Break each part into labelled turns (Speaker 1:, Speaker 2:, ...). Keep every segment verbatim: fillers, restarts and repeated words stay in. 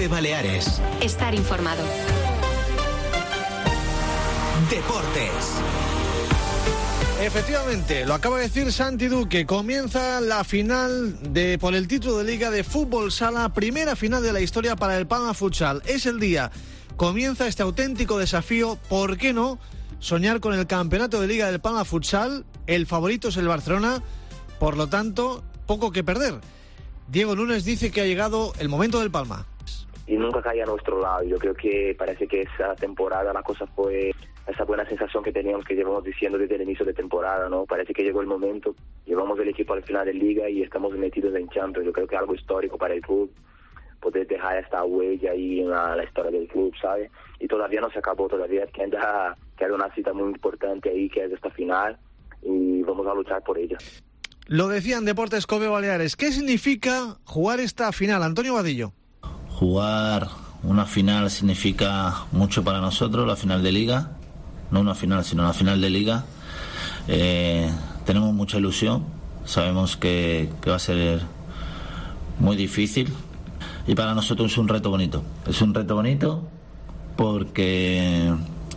Speaker 1: COPE Baleares.
Speaker 2: Estar informado.
Speaker 1: Deportes.
Speaker 3: Efectivamente, lo acaba de decir Santi Duque, comienza la final de por el título de Liga de Fútbol Sala, primera final de la historia para el Palma Futsal. Es el día, comienza este auténtico desafío, ¿por qué no? Soñar con el campeonato de Liga del Palma Futsal, el favorito es el Barcelona, por lo tanto, poco que perder. Diego Nunes dice que ha llegado el momento del Palma.
Speaker 4: Y nunca cae a nuestro lado. Yo creo que parece que esa temporada la cosa fue esa buena sensación que teníamos, que llevamos diciendo desde el inicio de temporada, ¿no? Parece que llegó el momento, llevamos el equipo al final de Liga y estamos metidos en Champions. Yo creo que es algo histórico para el club, poder dejar esta huella ahí en la, la historia del club, ¿sabes? Y todavía no se acabó, todavía queda, queda una cita muy importante ahí, que es esta final, y vamos a luchar por ella.
Speaker 3: Lo decían Deportes COPE Baleares. ¿Qué significa jugar esta final, Antonio Vadillo?
Speaker 5: Jugar una final significa mucho para nosotros, la final de Liga, no una final, sino la final de Liga. Eh, tenemos mucha ilusión, sabemos que, que va a ser muy difícil y para nosotros es un reto bonito. Es un reto bonito porque,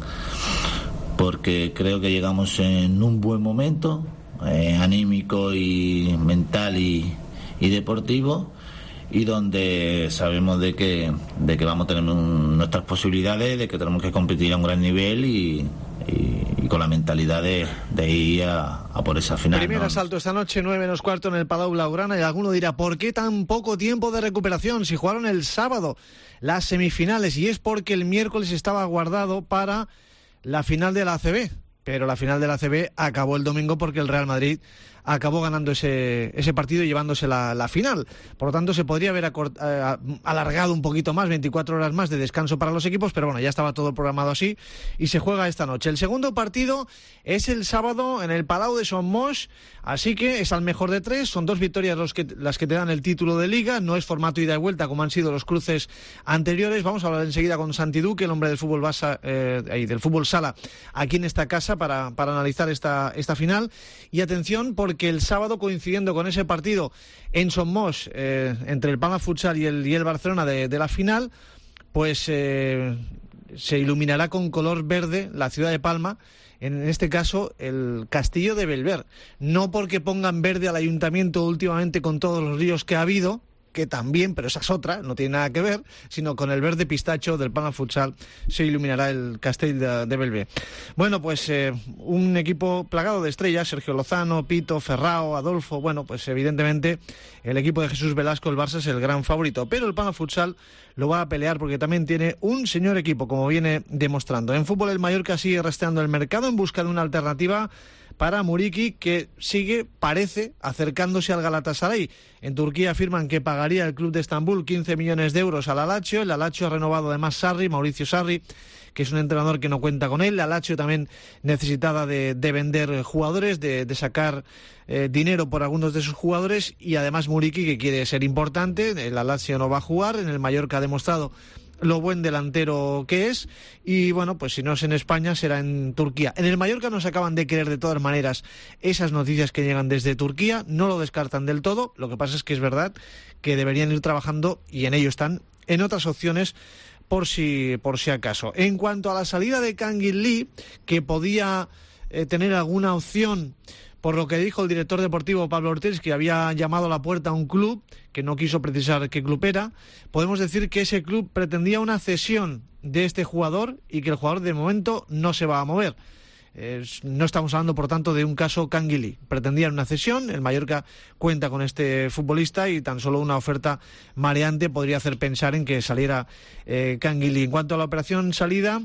Speaker 5: porque creo que llegamos en un buen momento, eh, anímico y mental y, y deportivo, y donde sabemos de que de que vamos a tener un, nuestras posibilidades, de que tenemos que competir a un gran nivel y, y, y con la mentalidad de, de ir a, a por esa final.
Speaker 3: Primer
Speaker 5: ¿no?
Speaker 3: asalto esta noche, nueve menos cuarto en el Palau Blaugrana, y alguno dirá, ¿por qué tan poco tiempo de recuperación si jugaron el sábado las semifinales? Y es porque el miércoles estaba guardado para la final de la A C B, pero la final de la A C B acabó el domingo porque el Real Madrid acabó ganando ese ese partido y llevándose la, la final. Por lo tanto, se podría haber acort, eh, alargado un poquito más, veinticuatro horas más de descanso para los equipos, pero bueno, ya estaba todo programado así y se juega esta noche. El segundo partido es el sábado en el Palau de Son Moix, así que es al mejor de tres, son dos victorias los que, las que te dan el título de Liga, no es formato ida y vuelta como han sido los cruces anteriores. Vamos a hablar enseguida con Santi Duque, el hombre del fútbol basa, eh, del fútbol sala aquí en esta casa para, para analizar esta, esta final. Y atención, porque que el sábado, coincidiendo con ese partido en Son Moix, eh, entre el Palma Futsal y el, y el Barcelona de, de la final, pues eh, se iluminará con color verde la ciudad de Palma, en este caso el castillo de Belver. No porque pongan verde al ayuntamiento últimamente con todos los líos que ha habido, que también, pero esa es otra, no tiene nada que ver, sino con el verde pistacho del Palma Futsal se iluminará el Castell de, de Belvé. Bueno, pues eh, un equipo plagado de estrellas, Sergio Lozano, Pito, Ferrao, Adolfo, bueno, pues evidentemente el equipo de Jesús Velasco, el Barça, es el gran favorito, pero el Palma Futsal lo va a pelear porque también tiene un señor equipo, como viene demostrando. En fútbol, el Mallorca sigue rastreando el mercado en busca de una alternativa para Muriqui, que sigue, parece, acercándose al Galatasaray. En Turquía afirman que pagaría el club de Estambul quince millones de euros al Alacho. El Alacho ha renovado además Sarri, Mauricio Sarri, que es un entrenador que no cuenta con él. La Lazio también necesitada de, de vender jugadores, de, de sacar eh, dinero por algunos de sus jugadores, y además Muriqui, que quiere ser importante. El Lazio no va a jugar, en el Mallorca ha demostrado lo buen delantero que es, y bueno, pues si no es en España será en Turquía. En el Mallorca no se acaban de creer de todas maneras esas noticias que llegan desde Turquía, no lo descartan del todo. Lo que pasa es que es verdad que deberían ir trabajando, y en ello están, en otras opciones por si por si acaso. En cuanto a la salida de Kangin Lee, que podía eh, tener alguna opción, por lo que dijo el director deportivo Pablo Ortiz, que había llamado a la puerta a un club que no quiso precisar qué club era, podemos decir que ese club pretendía una cesión de este jugador y que el jugador de momento no se va a mover. Eh, no estamos hablando, por tanto, de un caso Kangin Lee. Pretendían una cesión, el Mallorca cuenta con este futbolista y tan solo una oferta mareante podría hacer pensar en que saliera eh, Kangin Lee. En cuanto a la operación salida,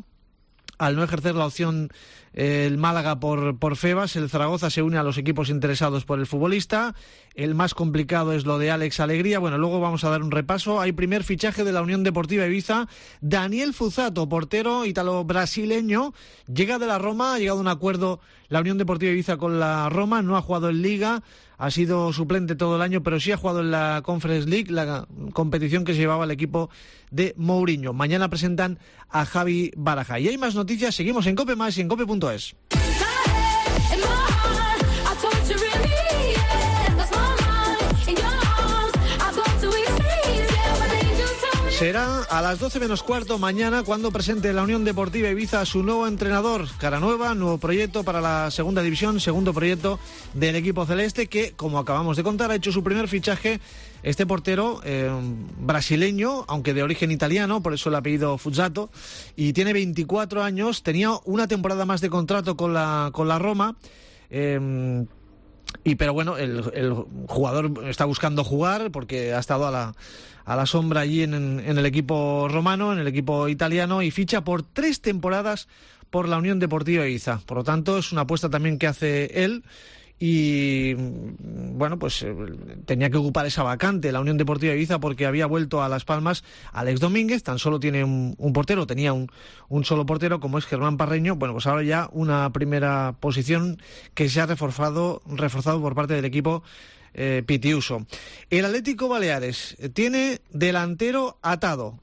Speaker 3: al no ejercer la opción eh, el Málaga por, por Febas, el Zaragoza se une a los equipos interesados por el futbolista. El más complicado es lo de Alex Alegría. Bueno, luego vamos a dar un repaso. Hay primer fichaje de la Unión Deportiva Ibiza. Daniel Fuzato, portero ítalo-brasileño, llega de la Roma, ha llegado a un acuerdo la Unión Deportiva Ibiza con la Roma, no ha jugado en Liga, ha sido suplente todo el año, pero sí ha jugado en la Conference League, la competición que se llevaba el equipo de Mourinho. Mañana presentan a Javi Baraja. Y hay más noticias, seguimos en COPE más y en cope punto es. Será a las doce menos cuarto mañana cuando presente la Unión Deportiva Ibiza a su nuevo entrenador. Cara nueva, nuevo proyecto para la segunda división, segundo proyecto del equipo celeste que, como acabamos de contar, ha hecho su primer fichaje. Este portero eh, brasileño, aunque de origen italiano, por eso el apellido Fuzzato, y tiene veinticuatro años, tenía una temporada más de contrato con la, con la Roma, eh, y pero bueno, el, el jugador está buscando jugar porque ha estado a la, a la sombra allí en, en el equipo romano, en el equipo italiano, y ficha por tres temporadas por la Unión Deportiva Ibiza. Por lo tanto, es una apuesta también que hace él. Y bueno, pues eh, tenía que ocupar esa vacante la Unión Deportiva Ibiza porque había vuelto a Las Palmas Alex Domínguez, tan solo tiene un, un portero, tenía un, un solo portero como es Germán Parreño. Bueno, pues ahora ya una primera posición que se ha reforzado, reforzado por parte del equipo eh, Pitiuso. El Atlético Baleares tiene delantero atado.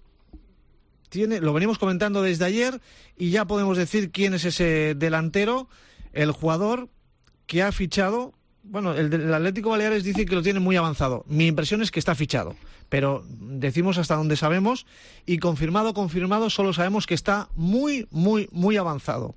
Speaker 3: Tiene, lo venimos comentando desde ayer y ya podemos decir quién es ese delantero, el jugador que ha fichado. Bueno, el del Atlético Baleares dice que lo tiene muy avanzado. Mi impresión es que está fichado, pero decimos hasta donde sabemos, y confirmado, confirmado, solo sabemos que está muy, muy, muy avanzado.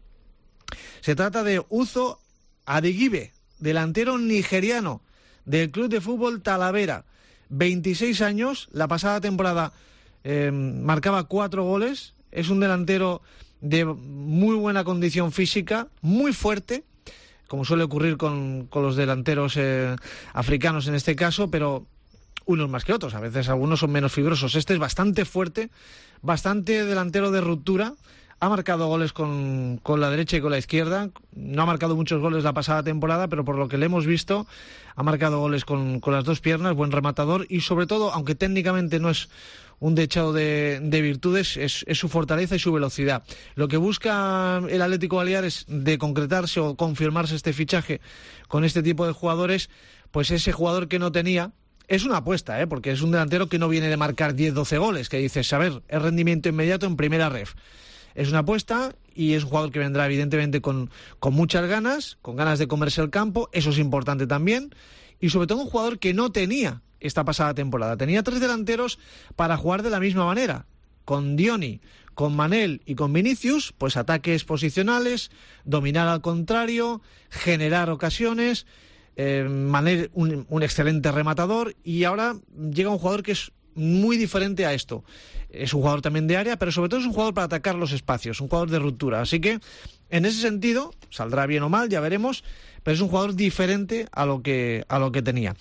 Speaker 3: Se trata de Uzo Adegibe, delantero nigeriano del Club de Fútbol Talavera, veintiséis años, la pasada temporada eh, marcaba cuatro goles, es un delantero de muy buena condición física, muy fuerte, como suele ocurrir con, con los delanteros eh, africanos en este caso, pero unos más que otros. A veces algunos son menos fibrosos. Este es bastante fuerte, bastante delantero de ruptura. Ha marcado goles con, con la derecha y con la izquierda. No ha marcado muchos goles la pasada temporada, pero por lo que le hemos visto, ha marcado goles con, con las dos piernas, buen rematador y sobre todo, aunque técnicamente no es un dechado de, de virtudes, es, es su fortaleza y su velocidad. Lo que busca el Atlético Baleares de concretarse o confirmarse este fichaje con este tipo de jugadores, pues ese jugador que no tenía, es una apuesta, ¿eh? Porque es un delantero que no viene de marcar diez doce goles, que dices, a ver, es rendimiento inmediato en primera ref. Es una apuesta y es un jugador que vendrá evidentemente con, con muchas ganas, con ganas de comerse el campo, eso es importante también, y sobre todo un jugador que no tenía esta pasada temporada. Tenía tres delanteros para jugar de la misma manera, con Dioni, con Manel y con Vinicius, pues ataques posicionales, dominar al contrario, generar ocasiones, eh, Manel un, un excelente rematador, y ahora llega un jugador que es muy diferente a esto. Es un jugador también de área, pero sobre todo es un jugador para atacar los espacios, un jugador de ruptura. Así que, en ese sentido, saldrá bien o mal, ya veremos, pero es un jugador diferente a lo que, a lo que tenía.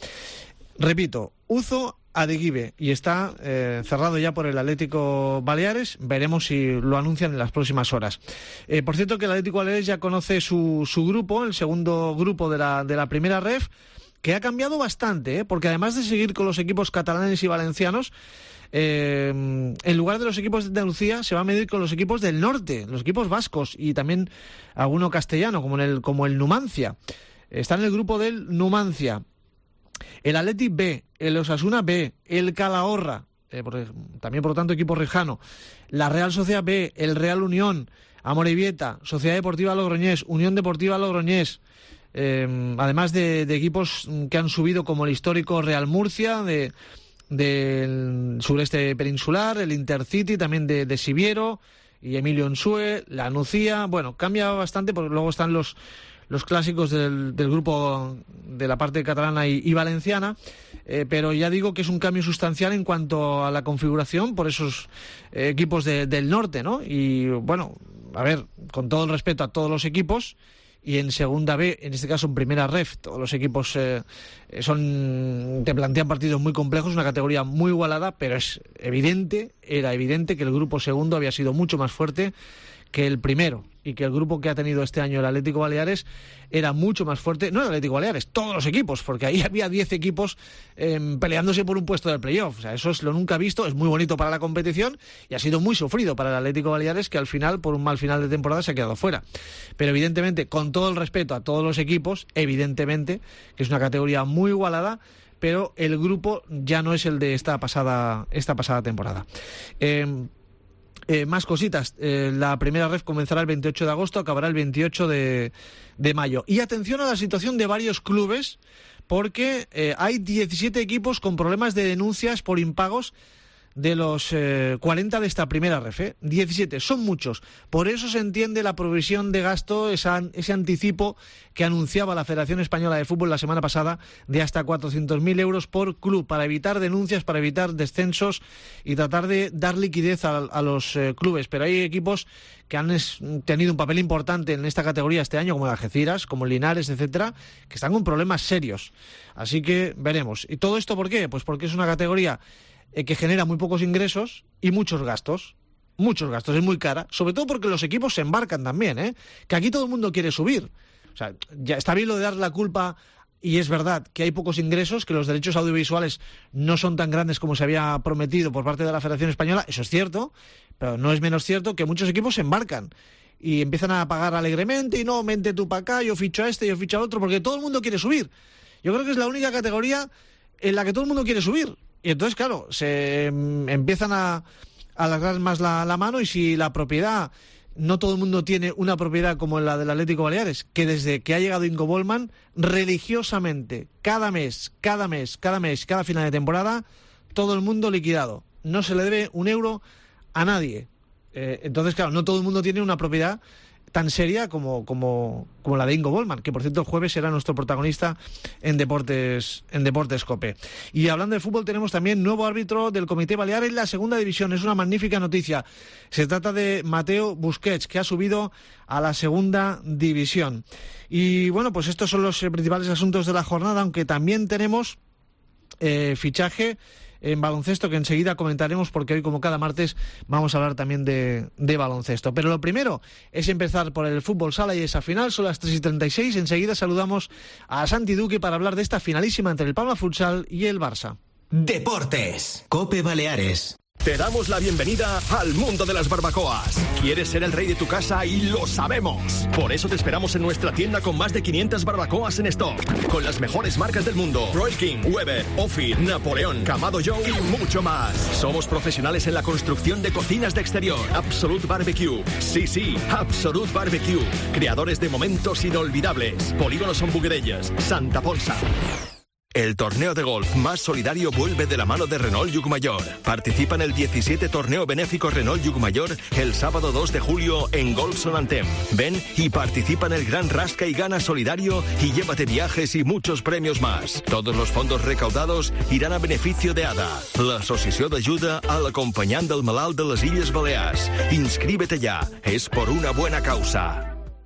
Speaker 3: Repito, Uzo Adegibe, y está eh, cerrado ya por el Atlético Baleares. Veremos si lo anuncian en las próximas horas. Eh, por cierto, que el Atlético Baleares ya conoce su, su grupo, el segundo grupo de la, de la primera ref, que ha cambiado bastante, ¿eh? Porque además de seguir con los equipos catalanes y valencianos, eh, en lugar de los equipos de Andalucía se va a medir con los equipos del norte, los equipos vascos y también alguno castellano, como, en el, como el Numancia. Está en el grupo del Numancia el Athletic B, el Osasuna B, el Calahorra, eh, por, también por lo tanto equipo rejano, la Real Sociedad B, el Real Unión, Amorebieta, Sociedad Deportiva Logroñés, Unión Deportiva Logroñés, eh, además de, de equipos que han subido como el histórico Real Murcia, de, del sureste peninsular, el Intercity, también de, de Siviero y Emilio Ensue, la Nucía. Bueno, cambia bastante porque luego están los los clásicos del, del grupo de la parte catalana y, y valenciana, eh, pero ya digo que es un cambio sustancial en cuanto a la configuración por esos eh, equipos de, del norte, ¿no? Y bueno, a ver, con todo el respeto a todos los equipos, y en segunda B, en este caso en primera ref, todos los equipos eh, son te plantean partidos muy complejos, una categoría muy igualada, pero es evidente, era evidente que el grupo segundo había sido mucho más fuerte que el primero, y que el grupo que ha tenido este año el Atlético Baleares era mucho más fuerte, no el Atlético Baleares, todos los equipos, porque ahí había diez equipos eh, peleándose por un puesto del playoff. O sea, eso es lo nunca visto, es muy bonito para la competición y ha sido muy sufrido para el Atlético Baleares, que al final, por un mal final de temporada, se ha quedado fuera. Pero evidentemente, con todo el respeto a todos los equipos, evidentemente que es una categoría muy igualada, pero el grupo ya no es el de esta pasada, esta pasada temporada. Eh, Eh, más cositas. Eh, la primera ref comenzará el veintiocho de agosto, acabará el veintiocho de mayo. Y atención a la situación de varios clubes, porque eh, hay diecisiete equipos con problemas de denuncias por impagos de los eh, cuarenta de esta primera ref, ¿eh? diecisiete, son muchos. Por eso se entiende la provisión de gasto, esa, ese anticipo que anunciaba la Federación Española de Fútbol la semana pasada de hasta cuatrocientos mil euros por club, para evitar denuncias, para evitar descensos y tratar de dar liquidez a, a los eh, clubes. Pero hay equipos que han es, tenido un papel importante en esta categoría este año, como el Algeciras, como el Linares, etcétera, que están con problemas serios. Así que veremos. ¿Y todo esto por qué? Pues porque es una categoría eh, que genera muy pocos ingresos y muchos gastos. Muchos gastos, es muy cara. Sobre todo porque los equipos se embarcan también, ¿eh? Que aquí todo el mundo quiere subir. O sea, ya está bien lo de dar la culpa, y es verdad que hay pocos ingresos, que los derechos audiovisuales no son tan grandes como se había prometido por parte de la Federación Española, eso es cierto, pero no es menos cierto que muchos equipos se embarcan y empiezan a pagar alegremente y no, vente tú para acá, yo ficho a este, yo ficho al otro, porque todo el mundo quiere subir. Yo creo que es la única categoría en la que todo el mundo quiere subir. Y entonces, claro, se empiezan a, a alargar más la, la mano, y si la propiedad, no todo el mundo tiene una propiedad como la del Atlético Baleares, que desde que ha llegado Ingo Bollmann, religiosamente, cada mes, cada mes, cada mes, cada final de temporada, todo el mundo liquidado. No se le debe un euro a nadie. Eh, entonces, claro, no todo el mundo tiene una propiedad tan seria como, como, como la de Ingo Bollmann, que por cierto el jueves será nuestro protagonista en Deportes en Deportes COPE. Y hablando de fútbol, tenemos también nuevo árbitro del Comité Balear en la segunda división. Es una magnífica noticia. Se trata de Mateo Busquets, que ha subido a la segunda división. Y bueno, pues estos son los principales asuntos de la jornada, aunque también tenemos eh, fichaje en baloncesto, que enseguida comentaremos, porque hoy, como cada martes, vamos a hablar también de, de baloncesto. Pero lo primero es empezar por el fútbol sala y esa final. Son las tres y treinta y seis. Enseguida saludamos a Santi Duque para hablar de esta finalísima entre el Palma Futsal y el Barça.
Speaker 1: Deportes, COPE Baleares.
Speaker 2: Te damos la bienvenida al mundo de las barbacoas. ¿Quieres ser el rey de tu casa? Y lo sabemos. Por eso te esperamos en nuestra tienda con más de quinientas barbacoas en stock, con las mejores marcas del mundo: Royal King, Weber, Ophir, Napoleón, Kamado Joe y mucho más. Somos profesionales en la construcción de cocinas de exterior. Absolute Barbecue. Sí, sí, Absolute Barbecue. Creadores de momentos inolvidables. Polígono Son Buguerellas, Santa Ponsa. El torneo de golf más solidario vuelve de la mano de Renault Llucmajor. Participa en el diecisiete Torneo Benéfico Renault Llucmajor el sábado dos de julio en Golf Solantem. Ven y participa en el Gran Rasca y Gana Solidario y llévate viajes y muchos premios más. Todos los fondos recaudados irán a beneficio de A D A, l'Associació d'Ajuda a l'Acompanyant del Malalt de les Illes Balears. Inscríbete ya, es por una buena causa.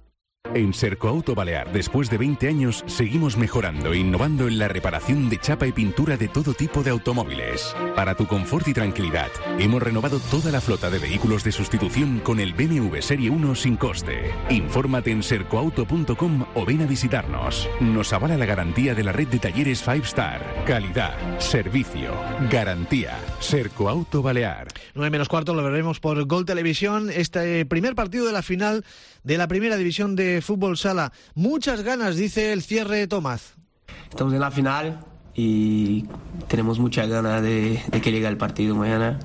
Speaker 6: En Sercoauto Balear, después de veinte años, seguimos mejorando e innovando en la reparación de chapa y pintura de todo tipo de automóviles. Para tu confort y tranquilidad, hemos renovado toda la flota de vehículos de sustitución con el B M W Serie uno sin coste. Infórmate en sercoauto punto com o ven a visitarnos. Nos avala la garantía de la red de talleres Five Star. Calidad, servicio, garantía. Sercoauto Balear.
Speaker 3: nueve menos cuarto, lo veremos por Gol Televisión. Este primer partido de la final de la primera división de fútbol sala. Muchas ganas, dice el cierre Tomás.
Speaker 7: Estamos en la final y tenemos muchas ganas de, de que llegue el partido mañana,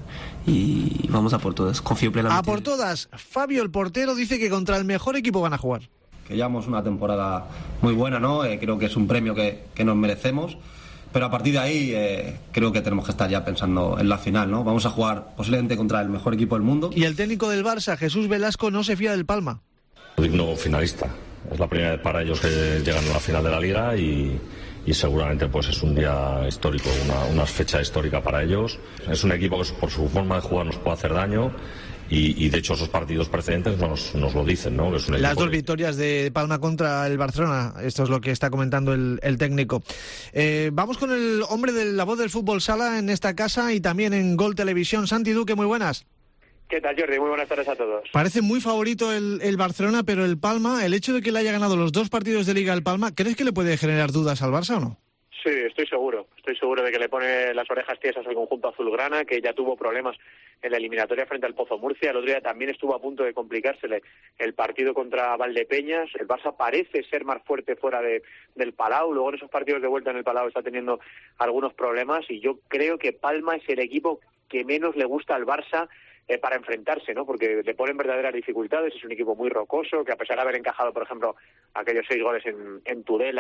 Speaker 7: y vamos a por todas. Confío plenamente.
Speaker 3: A por todas. Fabio, el portero, dice que contra el mejor equipo van a jugar.
Speaker 8: Que llevamos una temporada muy buena, ¿no? Eh, creo que es un premio que, que nos merecemos. Pero a partir de ahí eh, creo que tenemos que estar ya pensando en la final, ¿no? Vamos a jugar posiblemente contra el mejor equipo del mundo.
Speaker 3: Y el técnico del Barça, Jesús Velasco, no se fía del Palma.
Speaker 9: Digno finalista. Es la primera vez para ellos que llegan a la final de la Liga y, y seguramente pues es un día histórico, una, una fecha histórica para ellos. Es un equipo que por su forma de jugar nos puede hacer daño. Y, y de hecho esos partidos precedentes nos, nos lo dicen, ¿no? Que es un
Speaker 3: Las dos
Speaker 9: de...
Speaker 3: victorias de Palma contra el Barcelona, esto es lo que está comentando el, el técnico. Eh, vamos con el hombre de la voz del fútbol sala en esta casa y también en Gol Televisión. Santi Duque, muy buenas.
Speaker 10: ¿Qué tal, Jordi? Muy buenas tardes a todos.
Speaker 3: Parece muy favorito el, el Barcelona, pero el Palma, el hecho de que le haya ganado los dos partidos de Liga al Palma, ¿crees que le puede generar dudas al Barça o no?
Speaker 10: Sí, estoy seguro. Estoy seguro de que le pone las orejas tiesas al conjunto azulgrana, que ya tuvo problemas en la eliminatoria frente al Pozo Murcia. El otro día también estuvo a punto de complicársele el partido contra Valdepeñas. El Barça parece ser más fuerte fuera de, del Palau. Luego en esos partidos de vuelta en el Palau está teniendo algunos problemas. Y yo creo que Palma es el equipo que menos le gusta al Barça eh, para enfrentarse, ¿no? Porque le ponen verdaderas dificultades. Es un equipo muy rocoso, que a pesar de haber encajado, por ejemplo, aquellos seis goles en, en Tudela,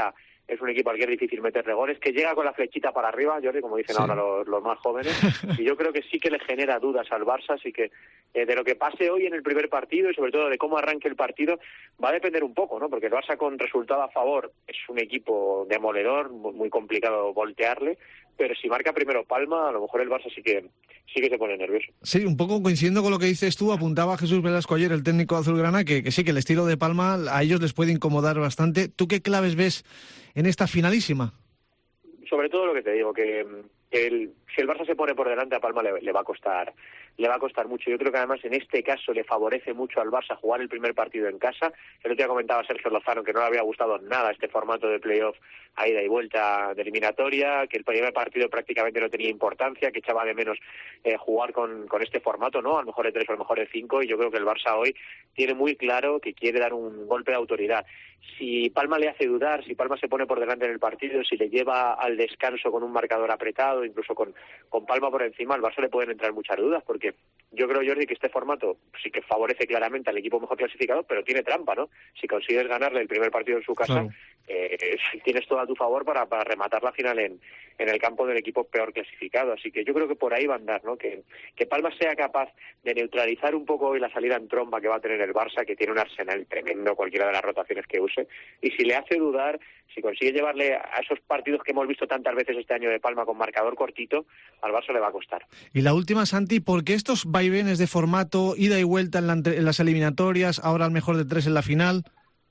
Speaker 10: es un equipo al que es difícil meterle goles, que llega con la flechita para arriba, Jordi, como dicen
Speaker 3: sí.
Speaker 10: ahora los, los más jóvenes, y yo creo que sí que le genera dudas al Barça, así que eh, de lo que pase hoy en el primer partido y sobre todo de cómo arranque el partido va a depender un poco, ¿no? Porque el Barça con resultado a favor es un equipo demoledor, muy complicado voltearle, pero si marca primero Palma, a lo mejor el Barça sí que sí que se pone nervioso.
Speaker 3: Sí, un poco coincidiendo con lo que dices tú, apuntaba Jesús Velasco ayer, el técnico azulgrana, que, que sí, que el estilo de Palma a ellos les puede incomodar bastante. ¿Tú qué claves ves en esta finalísima?
Speaker 10: Sobre todo lo que te digo, que el, si el Barça se pone por delante a Palma le, le va a costar le va a costar mucho. Yo creo que además en este caso le favorece mucho al Barça jugar el primer partido en casa. El otro día comentaba Sergio Lozano que no le había gustado nada este formato de playoff a ida y vuelta de eliminatoria, que el primer partido prácticamente no tenía importancia, que echaba de menos eh, jugar con, con este formato, ¿no? A lo mejor de tres o a lo mejor de cinco, y yo creo que el Barça hoy tiene muy claro que quiere dar un golpe de autoridad. Si Palma le hace dudar, si Palma se pone por delante en el partido, si le lleva al descanso con un marcador apretado, incluso con, con Palma por encima, al Barça le pueden entrar muchas dudas, porque yo creo, Jordi, que este formato sí que favorece claramente al equipo mejor clasificado, pero tiene trampa, ¿no? Si consigues ganarle el primer partido en su casa, claro. eh, tienes todo a tu favor para, para rematar la final en, en el campo del equipo peor clasificado. Así que yo creo que por ahí va a andar, ¿no? Que, que Palma sea capaz de neutralizar un poco hoy la salida en tromba que va a tener el Barça, que tiene un arsenal tremendo, cualquiera de las rotaciones que use, y si le hace dudar, si consigue llevarle a esos partidos que hemos visto tantas veces este año de Palma con marcador cortito, al Barça le va a costar.
Speaker 3: Y la última, Santi, ¿por qué estos vaivenes de formato, ida y vuelta en, la, en las eliminatorias, ahora al mejor de tres en la final?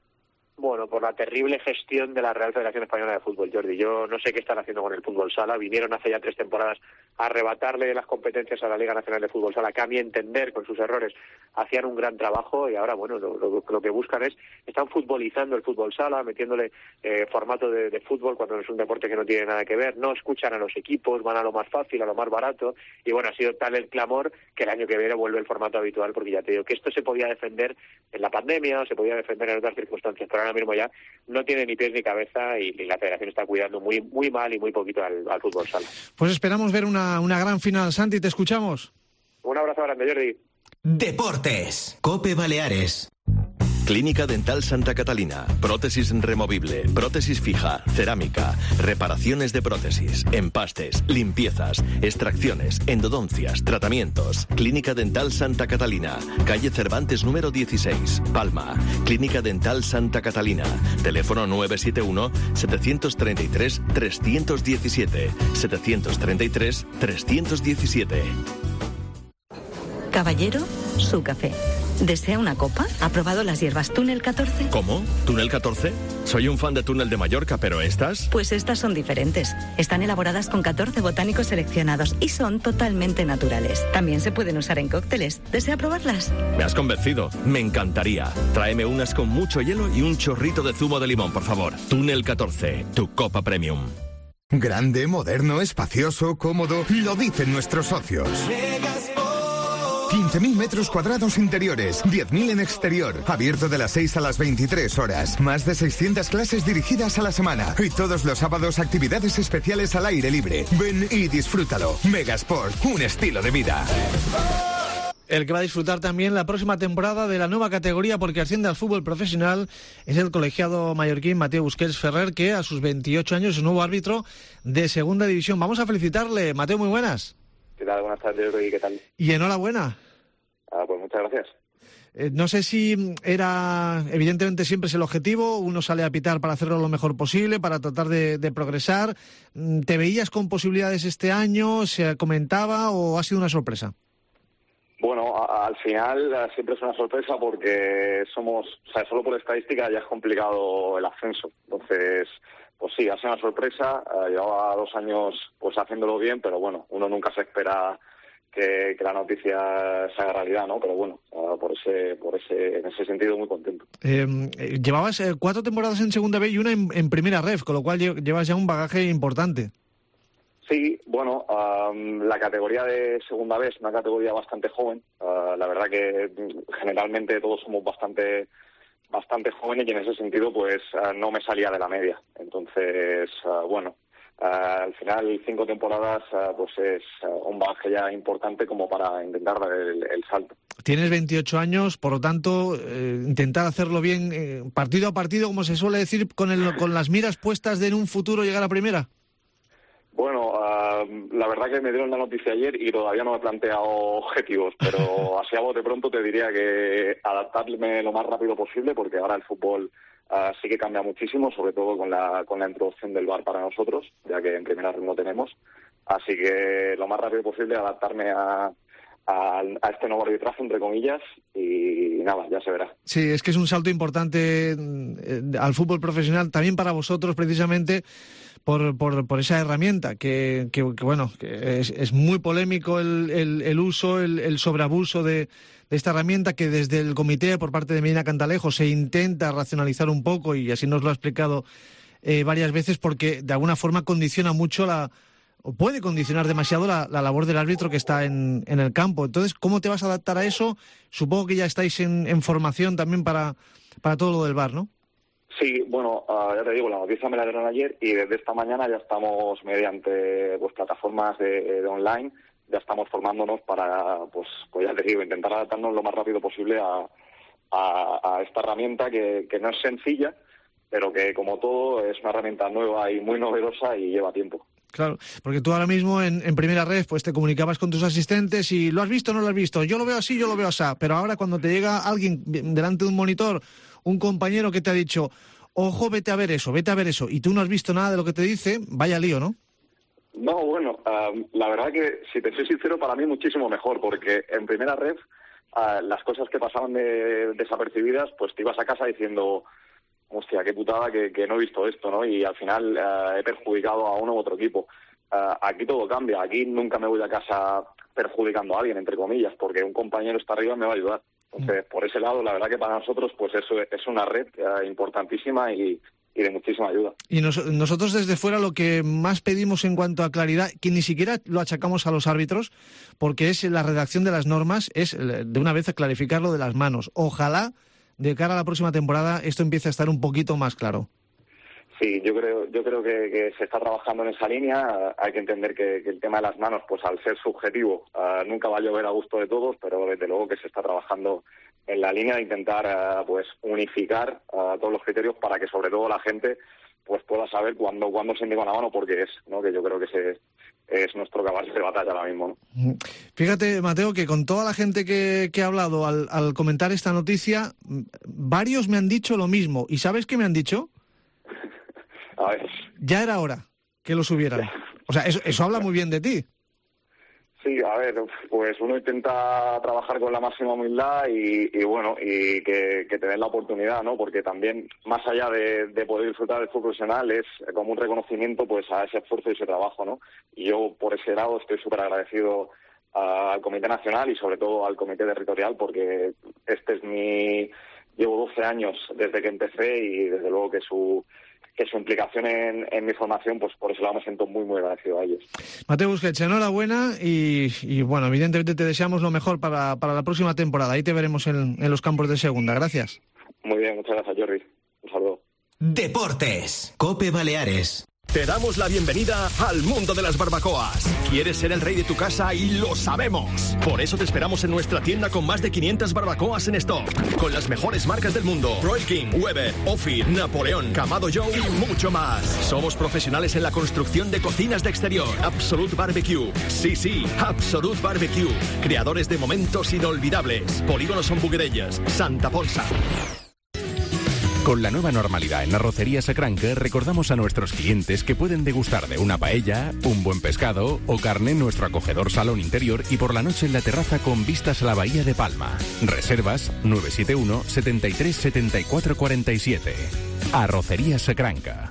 Speaker 10: Bueno, por la terrible gestión de la Real Federación Española de Fútbol, Jordi. Yo no sé qué están haciendo con el fútbol sala. Vinieron hace ya tres temporadas a arrebatarle las competencias a la Liga Nacional de Fútbol Sala, que a mi entender, con sus errores, hacían un gran trabajo, y ahora, bueno, lo, lo, lo que buscan es, están futbolizando el fútbol sala, metiéndole eh, formato de, de fútbol cuando es un deporte que no tiene nada que ver. No escuchan a los equipos, van a lo más fácil, a lo más barato, y bueno, ha sido tal el clamor que el año que viene vuelve el formato habitual, porque ya te digo que esto se podía defender en la pandemia o se podía defender en otras circunstancias, pero ahora mismo ya no tiene ni pies ni cabeza, y, y la Federación está cuidando muy muy mal y muy poquito al, al fútbol sala.
Speaker 3: Pues esperamos ver una, una gran final. Santi, te escuchamos.
Speaker 10: Un abrazo grande, Jordi.
Speaker 1: Deportes. COPE Baleares.
Speaker 2: Clínica Dental Santa Catalina. Prótesis removible, prótesis fija, cerámica, reparaciones de prótesis, empastes, limpiezas, extracciones, endodoncias, tratamientos. Clínica Dental Santa Catalina. Calle Cervantes número dieciséis, Palma. Clínica Dental Santa Catalina. Teléfono nueve siete uno, siete tres tres, tres uno siete. siete tres tres, tres uno siete.
Speaker 11: Caballero, su café. ¿Desea una copa? ¿Ha probado las hierbas Túnel catorce?
Speaker 2: ¿Cómo? ¿Túnel catorce? Soy un fan de Túnel de Mallorca, pero ¿estas?
Speaker 11: Pues estas son diferentes. Están elaboradas con catorce botánicos seleccionados y son totalmente naturales. También se pueden usar en cócteles. ¿Desea probarlas?
Speaker 2: Me has convencido. Me encantaría. Tráeme unas con mucho hielo y un chorrito de zumo de limón, por favor. Túnel catorce, tu copa premium.
Speaker 12: Grande, moderno, espacioso, cómodo. Lo dicen nuestros socios. quince mil metros cuadrados interiores, diez mil en exterior. Abierto de las seis a las veintitrés horas. Más de seiscientas clases dirigidas a la semana. Y todos los sábados actividades especiales al aire libre. Ven y disfrútalo. Megasport, un estilo de vida.
Speaker 3: El que va a disfrutar también la próxima temporada de la nueva categoría, porque asciende al fútbol profesional, es el colegiado mallorquín Mateo Busquets Ferrer, que a sus veintiocho años es nuevo árbitro de segunda división. Vamos a felicitarle. Mateo, muy buenas.
Speaker 13: ¿Qué tal? Buenas tardes, Rui. ¿Qué tal?
Speaker 3: Y enhorabuena.
Speaker 13: Ah, pues muchas gracias.
Speaker 3: Eh, no sé si era, evidentemente siempre es el objetivo, uno sale a pitar para hacerlo lo mejor posible, para tratar de, de progresar. ¿Te veías con posibilidades este año? ¿Se comentaba o ha sido una sorpresa?
Speaker 13: Bueno, a, al final a, siempre es una sorpresa porque somos, o sea, solo por estadística ya es complicado el ascenso. Entonces, pues sí, ha sido una sorpresa. Uh, llevaba dos años pues haciéndolo bien, pero bueno, uno nunca se espera que, que la noticia se haga realidad, ¿no? Pero bueno, uh, por ese, por ese, en ese sentido muy contento.
Speaker 3: Eh, llevabas eh, cuatro temporadas en Segunda B y una en, en Primera Ref, con lo cual llevas ya un bagaje importante.
Speaker 13: Sí, bueno, um, la categoría de Segunda B es una categoría bastante joven. Uh, la verdad que generalmente todos somos bastante bastante jóvenes y en ese sentido pues uh, no me salía de la media. Entonces, uh, bueno, uh, al final cinco temporadas uh, pues es uh, un bagaje ya importante como para intentar dar el, el salto.
Speaker 3: tienes veintiocho años, por lo tanto, eh, intentar hacerlo bien, eh, partido a partido, como se suele decir, con, el, con las miras puestas de en un futuro llegar a primera.
Speaker 13: Bueno, uh, la verdad que me dieron la noticia ayer y todavía no me he planteado objetivos, pero así a bote pronto te diría que adaptarme lo más rápido posible, porque ahora el fútbol uh, sí que cambia muchísimo, sobre todo con la con la introducción del V A R para nosotros, ya que en primera red no tenemos. Así que lo más rápido posible adaptarme a, a, a este nuevo arbitraje, entre comillas, y nada, ya se verá.
Speaker 3: Sí, es que es un salto importante eh, al fútbol profesional, también para vosotros, precisamente, Por, por, por esa herramienta, que, que, que bueno, que es, es muy polémico el, el, el uso, el, el sobreabuso de, de esta herramienta, que desde el comité, por parte de Medina Cantalejo, se intenta racionalizar un poco, y así nos lo ha explicado eh, varias veces, porque de alguna forma condiciona mucho la, o puede condicionar demasiado la, la labor del árbitro que está en, en el campo. Entonces, ¿cómo te vas a adaptar a eso? Supongo que ya estáis en, en formación también para, para todo lo del V A R, ¿no?
Speaker 13: Sí, bueno, uh, ya te digo, la noticia me la dieron ayer y desde esta mañana ya estamos mediante pues, plataformas de, de online, ya estamos formándonos para, pues, pues ya te digo, intentar adaptarnos lo más rápido posible a, a, a esta herramienta que, que no es sencilla, pero que como todo es una herramienta nueva y muy novedosa y lleva tiempo.
Speaker 3: Claro, porque tú ahora mismo en, en primera red pues te comunicabas con tus asistentes y ¿lo has visto o no lo has visto? Yo lo veo así, yo lo veo así. Pero ahora cuando te llega alguien delante de un monitor, un compañero que te ha dicho, ojo, vete a ver eso, vete a ver eso, y tú no has visto nada de lo que te dice, vaya lío, ¿no?
Speaker 13: No, bueno, uh, la verdad que, si te soy sincero, para mí muchísimo mejor, porque en primera red uh, las cosas que pasaban de, desapercibidas, pues te ibas a casa diciendo, hostia, qué putada que, que no he visto esto, ¿no? Y al final uh, he perjudicado a uno u otro equipo. Uh, aquí todo cambia, aquí nunca me voy a casa perjudicando a alguien, entre comillas, porque un compañero está arriba y me va a ayudar. Entonces, por ese lado, la verdad que para nosotros pues eso es una red uh, importantísima y, y de muchísima ayuda.
Speaker 3: Y nos, nosotros desde fuera lo que más pedimos en cuanto a claridad, que ni siquiera lo achacamos a los árbitros, porque es la redacción de las normas, es de una vez clarificar lo de las manos. Ojalá, de cara a la próxima temporada, esto empiece a estar un poquito más claro.
Speaker 13: Sí, yo creo yo creo que, que se está trabajando en esa línea. Hay que entender que, que el tema de las manos, pues al ser subjetivo, uh, nunca va a llover a gusto de todos, pero desde luego que se está trabajando en la línea de intentar uh, pues unificar uh, todos los criterios para que sobre todo la gente pues pueda saber cuándo cuándo se indica una mano porque es, ¿no? Que yo creo que ese es nuestro caballo de batalla ahora mismo, ¿no?
Speaker 3: Fíjate, Mateo, que con toda la gente que, que ha hablado al, al comentar esta noticia, varios me han dicho lo mismo. ¿Y sabes qué me han dicho?
Speaker 13: A ver.
Speaker 3: Ya era hora que lo subieran. O sea, eso, eso habla muy bien de ti.
Speaker 13: Sí, a ver, pues uno intenta trabajar con la máxima humildad y, y bueno, y que, que te den la oportunidad, ¿no? Porque también, más allá de, de poder disfrutar del fútbol profesional, es como un reconocimiento pues a ese esfuerzo y ese trabajo, ¿no? Y yo, por ese lado, estoy súper agradecido al Comité Nacional y sobre todo al Comité Territorial porque este es mi... Llevo doce años desde que empecé y desde luego que su... que su implicación en, en mi formación, pues por eso lado me siento muy, muy agradecido a ellos.
Speaker 3: Mateo Busquets, enhorabuena y, y bueno, evidentemente te deseamos lo mejor para, para la próxima temporada. Ahí te veremos en, en los campos de segunda. Gracias.
Speaker 13: Muy bien, muchas gracias, Jordi. Un saludo.
Speaker 1: Deportes, COPE Baleares.
Speaker 2: Te damos la bienvenida al mundo de las barbacoas. ¿Quieres ser el rey de tu casa? Y lo sabemos. Por eso te esperamos en nuestra tienda con más de quinientas barbacoas en stock. Con las mejores marcas del mundo. Royal King, Weber, Ophir, Napoleón, Kamado Joe y mucho más. Somos profesionales en la construcción de cocinas de exterior. Absolute Barbecue. Sí, sí, Absolute Barbecue. Creadores de momentos inolvidables. Polígono Son Buguerellas, Santa Ponsa.
Speaker 6: Con la nueva normalidad en Arrocería Sacranca, recordamos a nuestros clientes que pueden degustar de una paella, un buen pescado o carne en nuestro acogedor salón interior y por la noche en la terraza con vistas a la bahía de Palma. Reservas nueve siete uno, setenta y tres, setenta y cuatro cuarenta y siete. Arrocería Sacranca.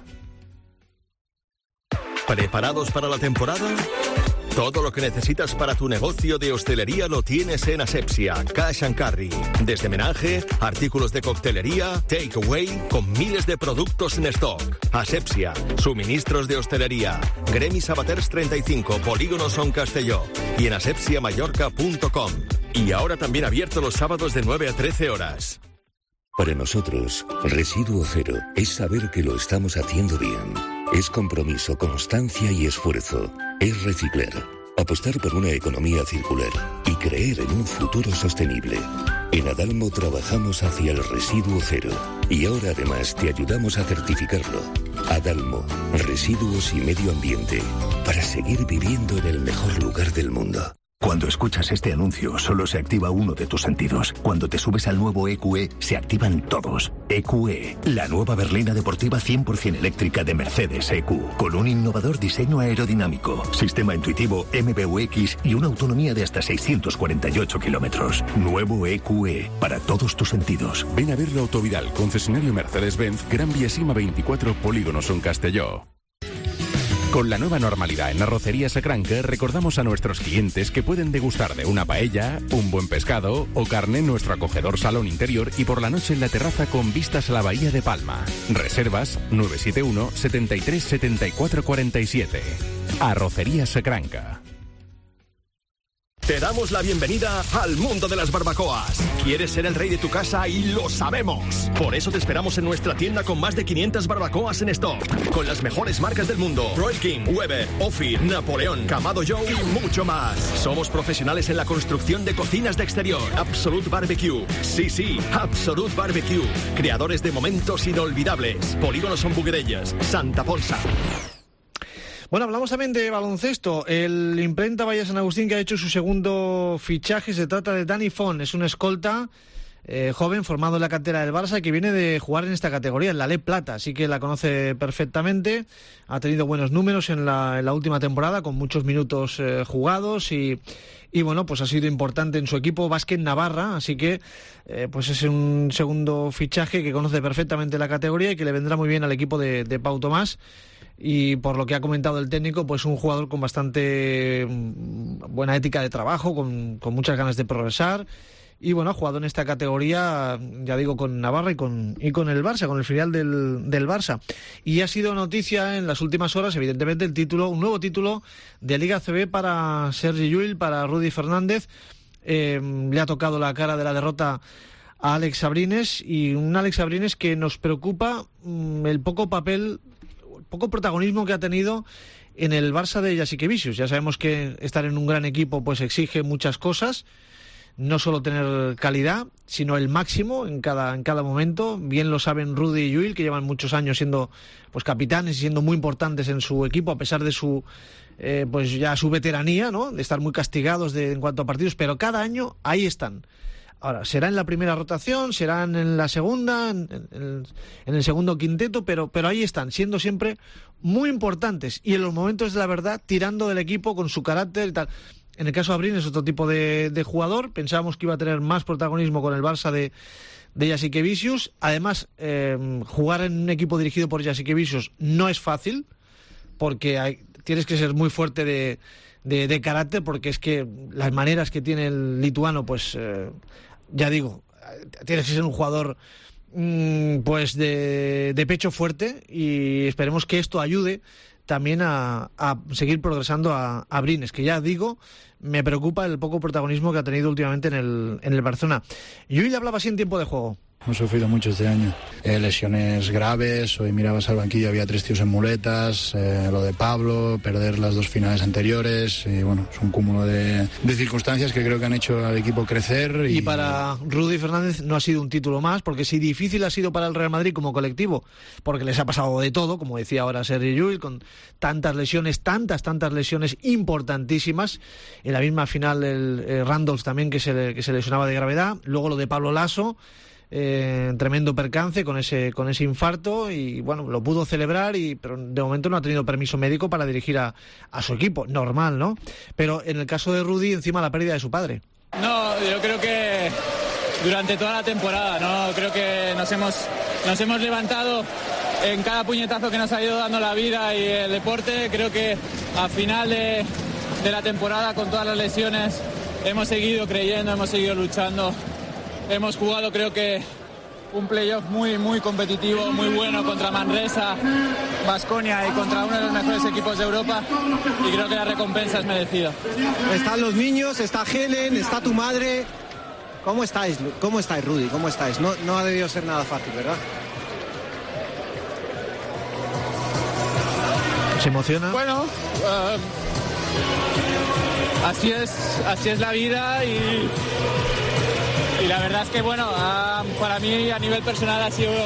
Speaker 2: ¿Preparados para la temporada? Todo lo que necesitas para tu negocio de hostelería lo tienes en Asepsia, Cash and Carry. Desde menaje, artículos de coctelería, takeaway, con miles de productos en stock. Asepsia, suministros de hostelería. Gremi Sabaters treinta y cinco, Polígono Son Castelló. Y en asepsia mallorca punto com. Y ahora también abierto los sábados de nueve a trece horas.
Speaker 14: Para nosotros, Residuo Cero es saber que lo estamos haciendo bien. Es compromiso, constancia y esfuerzo. Es reciclar. apostar por una economía circular y creer en un futuro sostenible. En Adalmo trabajamos hacia el residuo cero y ahora además te ayudamos a certificarlo. Adalmo, residuos y medio ambiente, para seguir viviendo en el mejor lugar del mundo.
Speaker 15: Cuando escuchas este anuncio, solo se activa uno de tus sentidos. Cuando te subes al nuevo E Q E, se activan todos. E Q E, la nueva berlina deportiva cien por ciento eléctrica de Mercedes E Q, con un innovador diseño aerodinámico, sistema intuitivo M B U X y una autonomía de hasta seiscientos cuarenta y ocho kilómetros. Nuevo E Q E, para todos tus sentidos.
Speaker 6: Ven a verlo Autovidal, concesionario Mercedes-Benz, Gran Vía Sima veinticuatro, Polígono Son Castelló. Con la nueva normalidad en Arrocería Sacranca, recordamos a nuestros clientes que pueden degustar de una paella, un buen pescado o carne en nuestro acogedor salón interior y por la noche en la terraza con vistas a la Bahía de Palma. Reservas nueve siete uno, setenta y tres, setenta y cuatro cuarenta y siete. Arrocería Sacranca.
Speaker 2: Te damos la bienvenida al mundo de las barbacoas. ¿Quieres ser el rey de tu casa? Y lo sabemos. Por eso te esperamos en nuestra tienda con más de quinientas barbacoas en stock. Con las mejores marcas del mundo. Royal King, Weber, Ophir, Napoleón, Kamado Joe y mucho más. Somos profesionales en la construcción de cocinas de exterior. Absolute Barbecue. Sí, sí, Absolute Barbecue. Creadores de momentos inolvidables. Polígono Son Buguerellas, Santa Ponsa.
Speaker 3: Bueno, hablamos también de baloncesto. El Imprenta Valle San Agustín, que ha hecho su segundo fichaje, se trata de Dani Font. Es un escolta eh, joven formado en la cantera del Barça, que viene de jugar en esta categoría, en la L E Plata, así que la conoce perfectamente. Ha tenido buenos números en la, en la última temporada, con muchos minutos eh, jugados y... Y bueno, pues ha sido importante en su equipo Básquet Navarra, así que eh, pues es un segundo fichaje que conoce perfectamente la categoría y que le vendrá muy bien al equipo de, de Pau Tomás. Y por lo que ha comentado el técnico, pues un jugador con bastante buena ética de trabajo, con, con muchas ganas de progresar. Y bueno, ha jugado en esta categoría, ya digo, con Navarra y con, y con el Barça, con el filial del, del Barça. Y ha sido noticia en las últimas horas, evidentemente, el título, un nuevo título de Liga A C B para Sergi Llull, para Rudy Fernández. Eh, le ha tocado la cara de la derrota a Alex Abrines, y un Alex Abrines que nos preocupa mmm, el poco papel, el poco protagonismo que ha tenido en el Barça de Jasikevičius. Ya sabemos que estar en un gran equipo pues exige muchas cosas. No solo tener calidad, sino el máximo en cada en cada momento. Bien lo saben Rudy y Llull, que llevan muchos años siendo pues capitanes y siendo muy importantes en su equipo, a pesar de su eh, pues ya su veteranía, ¿no? De estar muy castigados de, en cuanto a partidos, pero cada año ahí están. Ahora, será en la primera rotación, serán en la segunda, en, en, en el segundo quinteto, pero, pero ahí están, siendo siempre muy importantes. Y en los momentos de la verdad, tirando del equipo con su carácter y tal. En el caso de Abrines es otro tipo de, de jugador. Pensábamos que iba a tener más protagonismo con el Barça de, de Jasikevičius. Además, eh, jugar en un equipo dirigido por Jasikevičius no es fácil, porque hay, tienes que ser muy fuerte de, de, de carácter, porque es que las maneras que tiene el lituano, pues eh, ya digo, tienes que ser un jugador mmm, pues de, de pecho fuerte, y esperemos que esto ayude también a, a seguir progresando a, a Abrines, que ya digo, me preocupa el poco protagonismo que ha tenido últimamente en el, en el Barcelona. Llull hablaba así en tiempo de juego.
Speaker 16: Hemos sufrido mucho este año. Eh, lesiones graves, hoy mirabas al banquillo, había tres tíos en muletas, eh, lo de Pablo, perder las dos finales anteriores, y bueno, es un cúmulo de, de circunstancias que creo que han hecho al equipo crecer. Y...
Speaker 3: y para Rudy Fernández no ha sido un título más, porque si difícil ha sido para el Real Madrid como colectivo, porque les ha pasado de todo, como decía ahora Sergi Llull, con tantas lesiones, tantas, tantas lesiones importantísimas. En la misma final el eh, Randolph también, que se, que se lesionaba de gravedad. Luego lo de Pablo Lasso, Eh, tremendo percance con ese con ese infarto, y bueno, lo pudo celebrar, y pero de momento no ha tenido permiso médico para dirigir a, a su equipo, normal, ¿no? Pero en el caso de Rudy, encima la pérdida de su padre.
Speaker 17: No, yo creo que durante toda la temporada, no creo que nos hemos nos hemos levantado en cada puñetazo que nos ha ido dando la vida y el deporte. Creo que al final de, de la temporada, con todas las lesiones, hemos seguido creyendo, hemos seguido luchando. Hemos jugado, creo que, un playoff muy, muy competitivo, muy bueno contra Manresa, Baskonia y contra uno de los mejores equipos de Europa, y creo que la recompensa es merecida.
Speaker 18: Están los niños, está Helen, está tu madre. ¿Cómo estáis, cómo estáis, Rudy? ¿Cómo estáis? No, no ha debido ser nada fácil, ¿verdad?
Speaker 3: ¿Se emociona?
Speaker 17: Bueno, uh, así es, así es la vida y, y la verdad es que bueno, a, para mí a nivel personal ha sido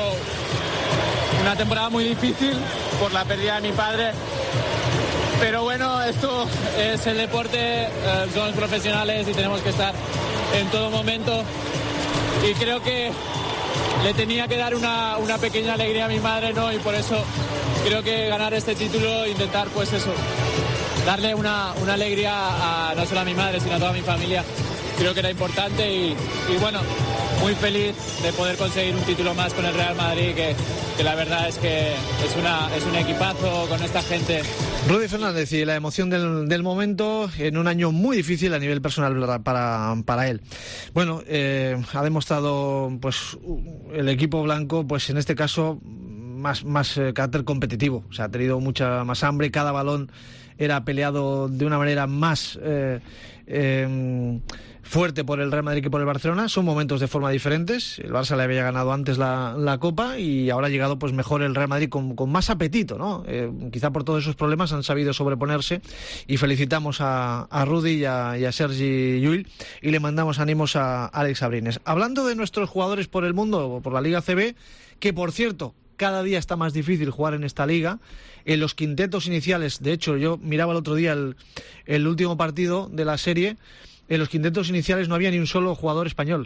Speaker 17: una temporada muy difícil por la pérdida de mi padre. Pero bueno, esto es el deporte, eh, somos profesionales y tenemos que estar en todo momento. Y creo que le tenía que dar una, una pequeña alegría a mi madre, ¿no? Y por eso creo que ganar este título, intentar pues eso, darle una, una alegría a no solo a mi madre, sino a toda mi familia, creo que era importante y, y bueno, muy feliz de poder conseguir un título más con el Real Madrid, que, que la verdad es que es, una, es un equipazo con esta gente.
Speaker 3: Rudy Fernández y la emoción del, del momento en un año muy difícil a nivel personal para, para él. Bueno, eh, ha demostrado pues el equipo blanco, pues en este caso más, más eh, carácter competitivo. O sea, ha tenido mucha más hambre, cada balón era peleado de una manera más eh, eh, fuerte por el Real Madrid que por el Barcelona. Son momentos de forma diferentes. El Barça le había ganado antes la, la Copa y ahora ha llegado pues mejor el Real Madrid con, con más apetito, ¿no? Eh, quizá por todos esos problemas han sabido sobreponerse y felicitamos a, a Rudy y a, y a Sergi Llull y le mandamos ánimos a Alex Abrines. Hablando de nuestros jugadores por el mundo, por la Liga A C B, que por cierto, cada día está más difícil jugar en esta liga. En los quintetos iniciales, de hecho, yo miraba el otro día el, el último partido de la serie. En los quintetos iniciales no había ni un solo jugador español.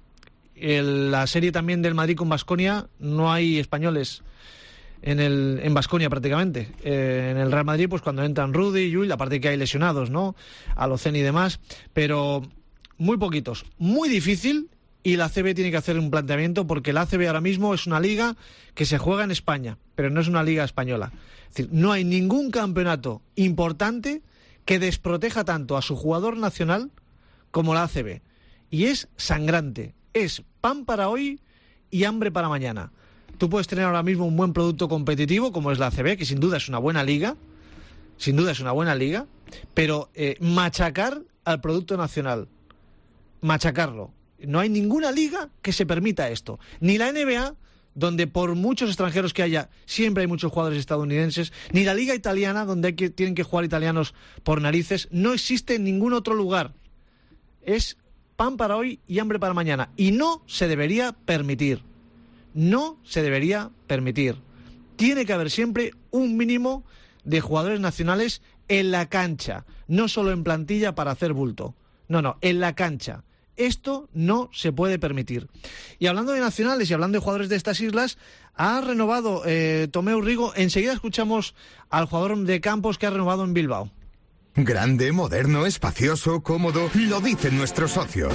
Speaker 3: En la serie también del Madrid con Baskonia no hay españoles en el en Baskonia prácticamente. Eh, en el Real Madrid, pues cuando entran Rudy y Llull, aparte que hay lesionados, ¿no? Alocen y demás, pero muy poquitos. Muy difícil. Y la A C B tiene que hacer un planteamiento porque la A C B ahora mismo es una liga que se juega en España, pero no es una liga española. Es decir, no hay ningún campeonato importante que desproteja tanto a su jugador nacional como la A C B. Y es sangrante. Es pan para hoy y hambre para mañana. Tú puedes tener ahora mismo un buen producto competitivo como es la A C B, que sin duda es una buena liga, sin duda es una buena liga, pero eh, machacar al producto nacional, machacarlo. No hay ninguna liga que se permita esto. Ni la N B A, donde por muchos extranjeros que haya, siempre hay muchos jugadores estadounidenses, ni la Liga Italiana, donde hay que, tienen que jugar italianos por narices. No existe en ningún otro lugar. Es pan para hoy y hambre para mañana. Y no se debería permitir. No se debería permitir. Tiene que haber siempre un mínimo de jugadores nacionales en la cancha. No solo en plantilla para hacer bulto. No, no, en la cancha. Esto no se puede permitir. Y hablando de nacionales y hablando de jugadores de estas islas, ha renovado eh, Tomeu Rigo. Enseguida escuchamos al jugador de Campos que ha renovado en Bilbao.
Speaker 12: Grande, moderno, espacioso, cómodo, lo dicen nuestros socios.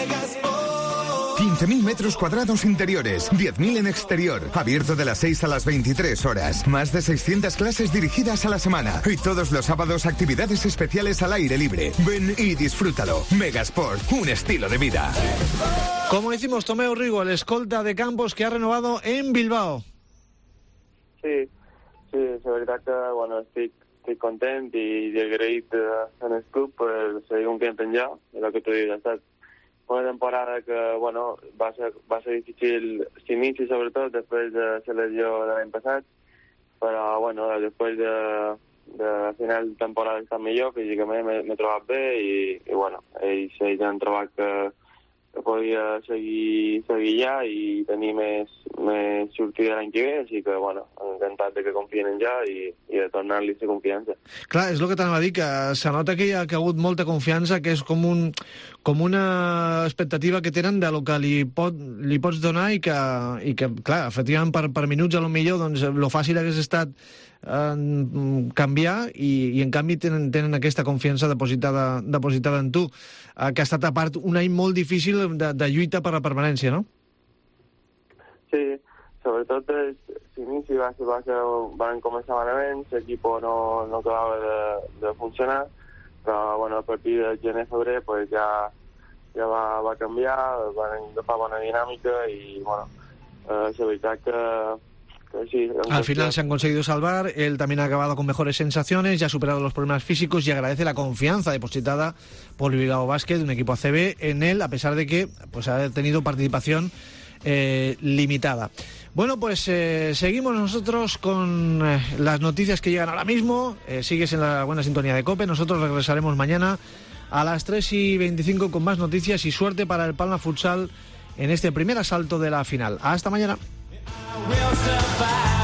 Speaker 12: quince mil metros cuadrados interiores, diez mil en exterior, abierto de las seis a las veintitrés horas, más de seiscientas clases dirigidas a la semana y todos los sábados actividades especiales al aire libre. Ven y disfrútalo. Megasport, un estilo de vida.
Speaker 3: Como decimos, Tomeu Rigo, el escolta de Campos que ha renovado en Bilbao.
Speaker 19: Sí, sí, la verdad que, bueno, estoy, estoy contento y de agraït en el club per seguir un tiempo en ya, de lo que tú digas, ¿sabes? Una temporada que, bueno, va a ser, va a ser difícil s'inici, sobretot després de la lesió de l'any passat, però, bueno, després de, de la final de temporada està millor, físicament m'he trobat bé i, i bueno, ells, ells han trobat que, que podia seguir, seguir ja i tenir més, més sortida l'any que ve, així que, bueno, encantat de que confien en ja i, i de tornar-li la confiança.
Speaker 3: Clar, és el que t'anava a dir, que se nota que hi ha, que ha hagut molta confiança, que és com, un, com una expectativa que tenen de lo que li, pot, li pots donar i que, i que clar, efectivament per, per minuts a lo millor, doncs lo fàcil hagués estat eh, canviar i, i en canvi tenen, tenen aquesta confiança depositada, depositada en tu, eh, que ha estat a part un any molt difícil de, de lluita per la permanència, no?
Speaker 19: Sí, sobretot l'inici va ser, va ser, van començar malament, l'equip no, no acabava de, de funcionar, però bueno, a partir de gener-febrer pues, ja, ja va, va canviar, van agafar bona dinàmica i bueno, eh, la veritat que Sí,
Speaker 3: al final se han conseguido salvar, él también ha acabado con mejores sensaciones, ya ha superado los problemas físicos y agradece la confianza depositada por Bilbao Basket, un equipo A C B, en él, a pesar de que pues ha tenido participación eh, limitada. Bueno, pues eh, seguimos nosotros con eh, las noticias que llegan ahora mismo. Eh, sigues en la buena sintonía de COPE, nosotros regresaremos mañana a las tres y veinticinco con más noticias y suerte para el Palma Futsal en este primer asalto de la final. Hasta mañana.